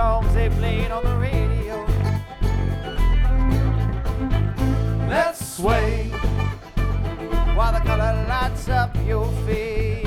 songs they played on the radio. Let's sway while the color lights up your face.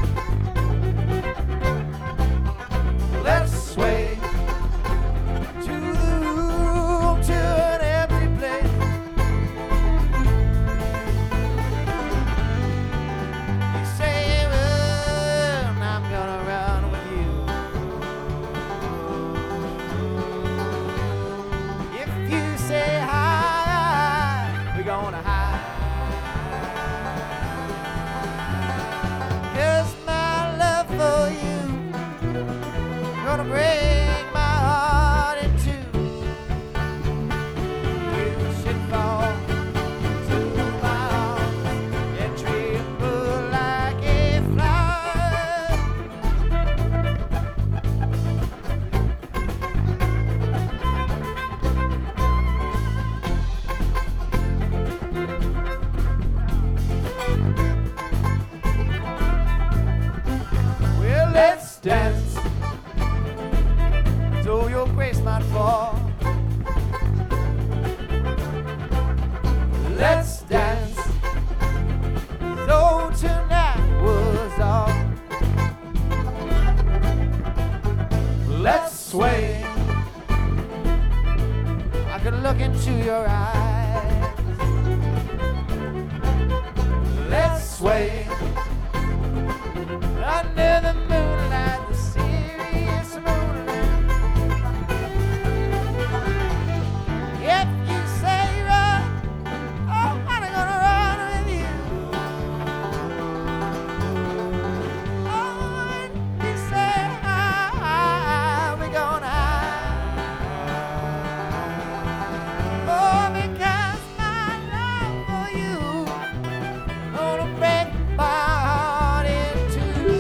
Let's sway to the room, to an empty place. You say, well, I'm gonna run with you. If you say hi, we're gonna hide. 'Cause my love for you gonna break my heart in two. You should fall to my arms and tremble like a flower. Well, let's dance so your grace might fall. Let's dance so tonight was all. Let's sway. I could look into your eyes. Let's sway under the moonlight, the serious moonlight. If you say run, oh, I'm gonna run with you. Oh, if you say high, we're gonna hide. Oh, because my love for you gonna break my heart in two.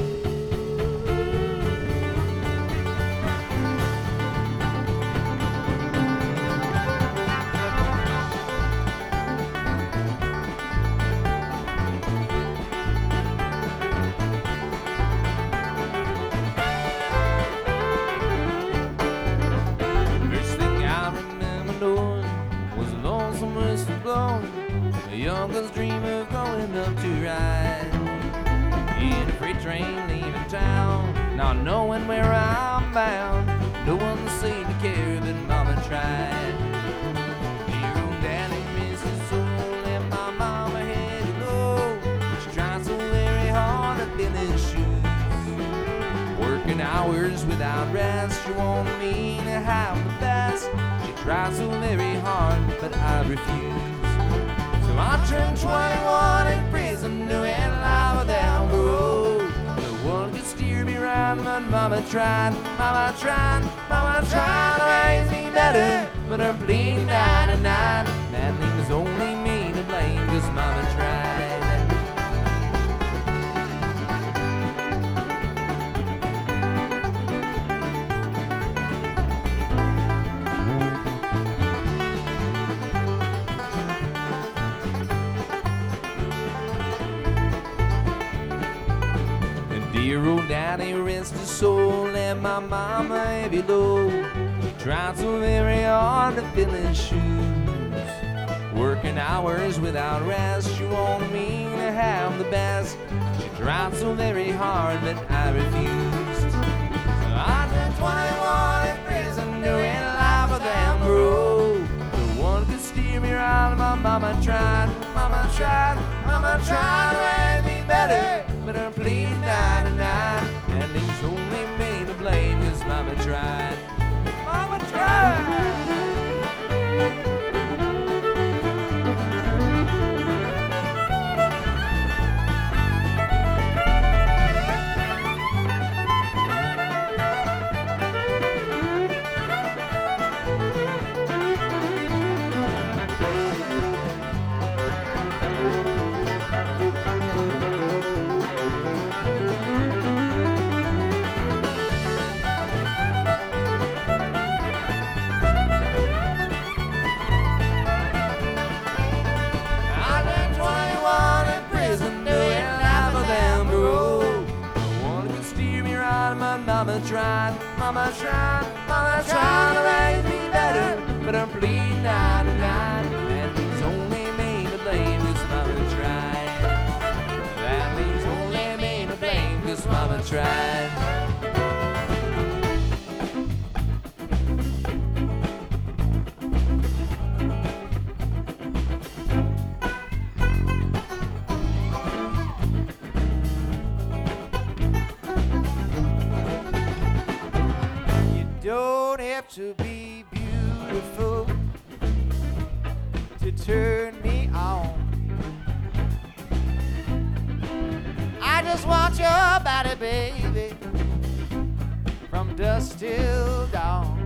First thing I remember knowing was a lonesome whistle blowing, a young girl's dream of going up to ride in a freight train leaving town, not knowing where I'm bound. No one seemed to care, but Mama tried. Dear old Daddy misses so let my mama had to go. She tried so very hard to fill his shoes, working hours without rest. She wanted me to have the best. She tried so very hard, but I refused. So I turned 21 in prison, doing life without parole. No one could steer me right, but Mama tried, Mama tried, Mama tried to raise me better. But her bleeding died at night. That leaves only me to blame, 'cause Mama tried. Dear old Daddy, rest his soul, and my mama below. She tried so very hard to fill his shoes, working hours without rest. She wanted me to have the best. She tried so very hard, but I refused. So I turned 21 in prison, doing life without parole. No one could steer me right. My mama tried, Mama tried, Mama tried to raise me better. But her pleading died tonight, and leaves only me to blame, 'cause Mama tried. Mama tried. Mama tried, Mama trying to raise me better, but I'm bleeding out of line. That leaves only me to blame, 'cause Mama tried. That leaves only me to blame, 'cause Mama tried. Don't have to be beautiful to turn me on. I just want your body, baby, from dusk till dawn.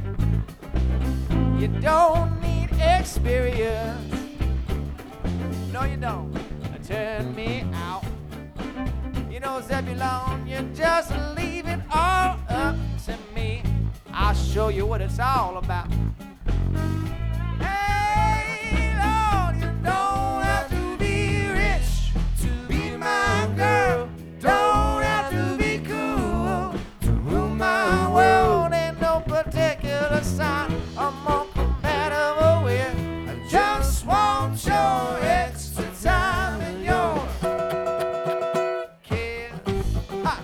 You don't need experience, no you don't, turn me out. You know, Zebulon, you just leave it all up to me. I'll show you what it's all about. Hey, Lord, you don't have to be rich to be my girl. Don't have to be cool to rule my world. Ain't no particular sign I'm more compatible with. I just want your extra time and your kiss. Ha.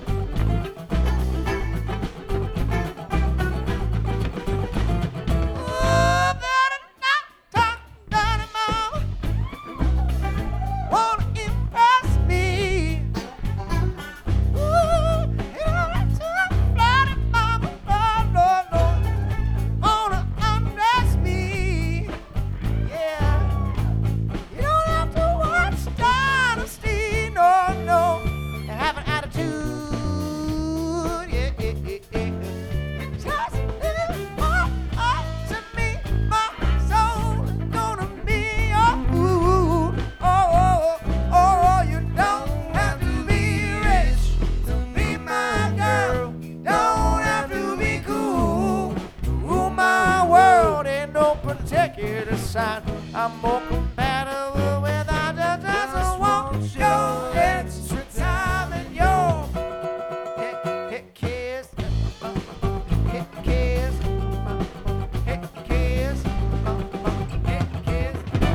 I'm more compatible with. I just want your extra time and your kiss, kiss, kiss, kiss.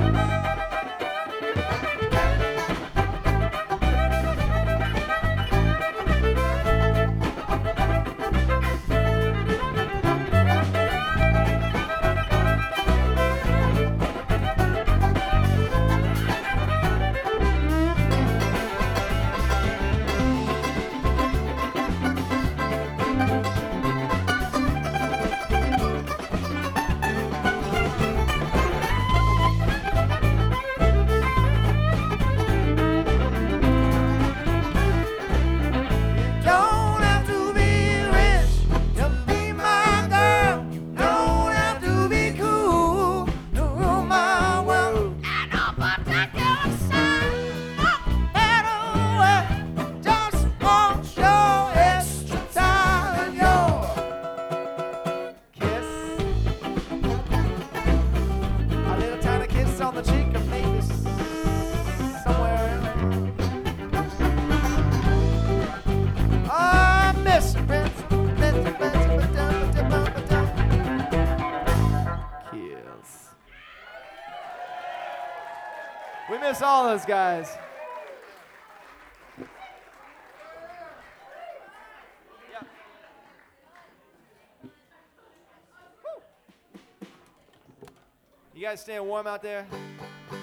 On the cheek of maybe somewhere. Oh, Miss Kiss. We miss all those guys. You guys staying warm out there?